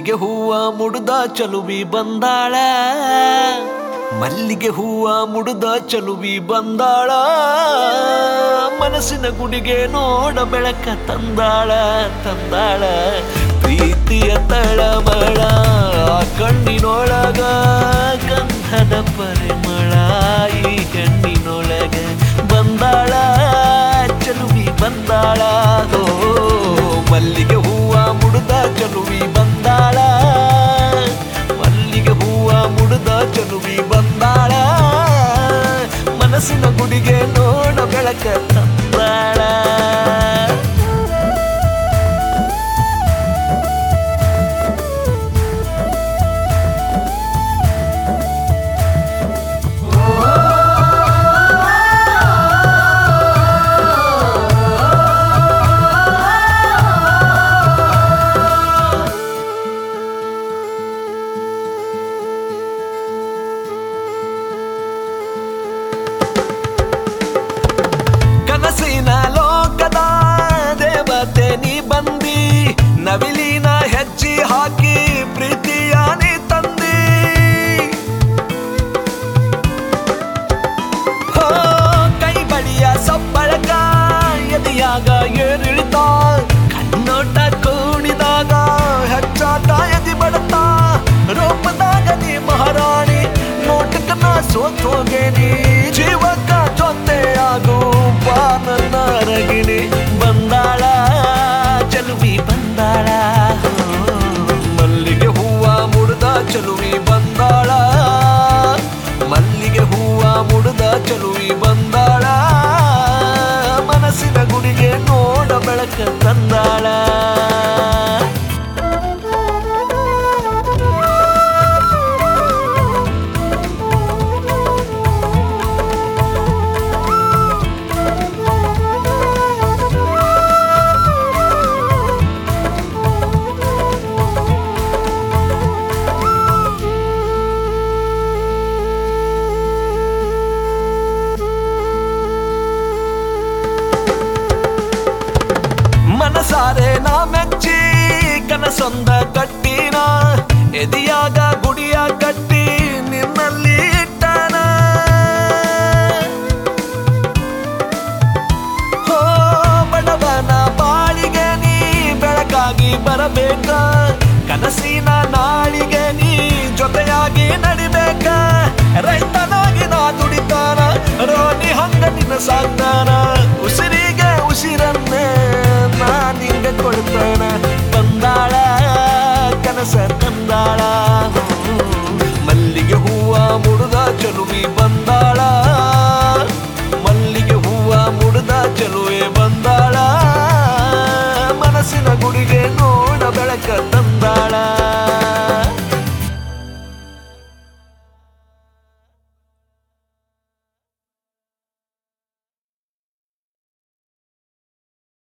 ಮಲ್ಲಿಗೆ ಹೂವ ಮುಡುದ ಚಲುವಿ ಬಂದಾಳ ಮಲ್ಲಿಗೆ ಹೂವ ಮುಡುದ ಚಲುವಿ ಬಂದಾಳ ಮನಸ್ಸಿನ ಗುಡಿಗೆ ನೋಡ ಬೆಳಕ ತಂದಾಳ ತಂದಾಳ ಪ್ರೀತಿಯ ತಳಮಳ ಕಣ್ಣಿನೊಳಗ ಗಂಧದ ಪರಿಮಳ ಈ ಹೆಣ್ಣಿನೊಳಗ ಬಂದಾಳ ಚಲುವಿ ಬಂದಾಳ ಓ ಮಲ್ಲಿಗೆ ಹೂವ ಮುಡುದ ಚಲುವಿ ಬಂದಾಳ ಮಲ್ಲಿಗೆ ಹೂವ ಮುಡುದ ಚಲುವಿ ಬಂದಾಳ ಮನಸ್ಸಿನ ಗುಡಿಗೆ ನೋಡ ಬೆಳಕ ತಂದಾಳ ಕನಸಿನ ಲೋಕದ ದೇವತೆ ನೀ ಬಂದಿ ನವಿಲಿನ ಹೆಜ್ಜೆ ಹಾಕಿ ಪ್ರೀತಿಯ ನೀ ತಂದಿ ಕೈ ಬಳಿಯ ಸಬ್ಬಳಕ ಎದೆಯಾಗ ಏರಿಳಿತ ಕಣ್ಣೋಟ ಕೂಡಿದಾಗ ಹೆಚ್ಚಾಟ ಎದಿ ಬಡತ ರೂಪದಾಗ ನೀ ಮಹಾರಾಣಿ ನೋಟಕನ ಸೋತೋಗೇನಿ ಜೀವಕ ಜೊತೆಯಾಗು ನನ್ನ ರಗಿಣಿ ಬಂದಾಳ ಚಲುವಿ ಬಂದಾಳ ಮಲ್ಲಿಗೆ ಹೂವ ಮುಡುದ ಚಲುವಿ ಬಂದಾಳ ಮಲ್ಲಿಗೆ ಹೂವ ಮುಡುದ ಚಲುವಿ ಬಂದಾಳ ಮನಸ್ಸಿನ ಗುಡಿಗೆ ನೋಡ ಬೆಳಕ ತಂದಾಳ ಮನಸಾರೆ ನಾ ಮೆಚ್ಚಿ ಕನಸೊಂದ ಕಟ್ಟಿನ ಎದಿಯಾಗ ಗುಡಿಯ ಕಟ್ಟಿ ನಿನ್ನಲ್ಲಿ ಇಟ್ಟನ ಹೋ ಬಡವನ ಬಾಳಿಗೆ ನೀ ಬೆಳಕಾಗಿ ಬರಬೇಕ ಕನಸಿನ ನಾಳಿಗೆ ನೀ ಜೊತೆಯಾಗಿ ನಡಿಬೇಕ ರೈತನಾಗಿ ನಾ ದುಡಿತಾನ ರೋನಿ ಹಂಗ ನಿನ್ನ ಸಾಕ್ತಾನ ಉಸಿರಿಗೆ ಉಸಿರನ್ನೇ ನಾ ನಿಂಗ ಕೊಡ್ತಾನ ಬಂದಾಳ ಕನಸ ತಂದಾಳ